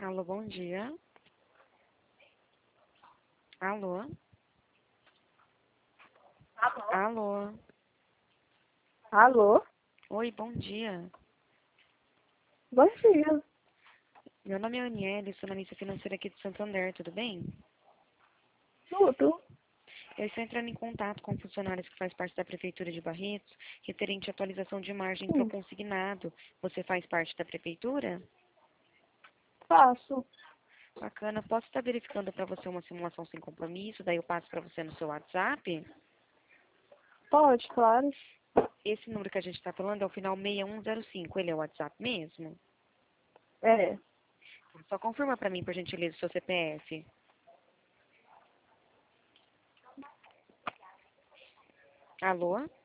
Alô, bom dia. Alô? Alô? Alô? Oi, bom dia. Bom dia. Meu nome é Aniele, sou analista financeira aqui de Santander, tudo bem? Tudo? Eu estou entrando em contato com funcionários que faz parte da Prefeitura de Barretos, referente à atualização de margem para o Sim, consignado. Você faz parte da Prefeitura? faço. Bacana. Posso estar verificando para você uma simulação sem compromisso, daí eu passo para você no seu WhatsApp? Pode, claro. Esse número que a gente está falando é o final 6105. Ele é o WhatsApp mesmo? É. Só confirma para mim, por gentileza, o seu CPF. Alô?